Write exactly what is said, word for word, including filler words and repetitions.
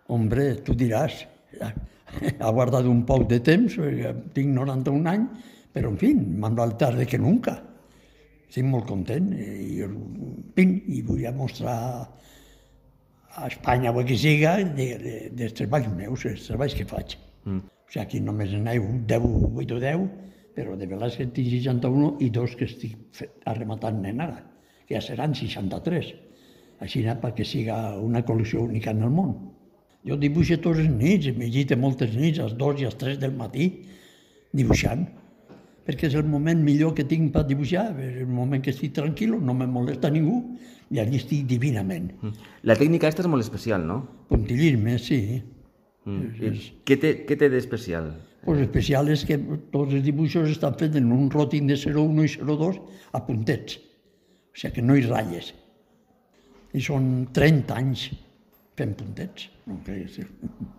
Hombre, tu diràs, ha guardat un poc de temps, tinc noranta-un anys, però, en fi, más val tarde que nunca. Estic molt content i, pim, i vull mostrar a Espanya o a qui siga de, de, dels treballs meus, els treballs que faig. Mm. O sigui, aquí només n'hi ha deu, vuit o deu, però de vegades que tinc seixanta-un i dos que estic arrematant ara, que ja seran seixanta-tres. Així perquè siga una col·lecció única en el món. Jo dibuixo tots els nits, m'he llegit moltes nits, a les dos i a les tres del matí, dibuixant, perquè és el moment millor que tinc per dibuixar, és el moment que estic tranquil, no me molesta ningú, i allí estic divinament. La tècnica aquesta és molt especial, no? Puntillisme, sí. Mm. És... Què té, què té d'especial? Pues especial és que tots els dibuixos estan fets en un ròting de zero coma un i zero coma dos a puntets, o sigui que no hi ratlles. I són trenta anys fent puntets, no creguis.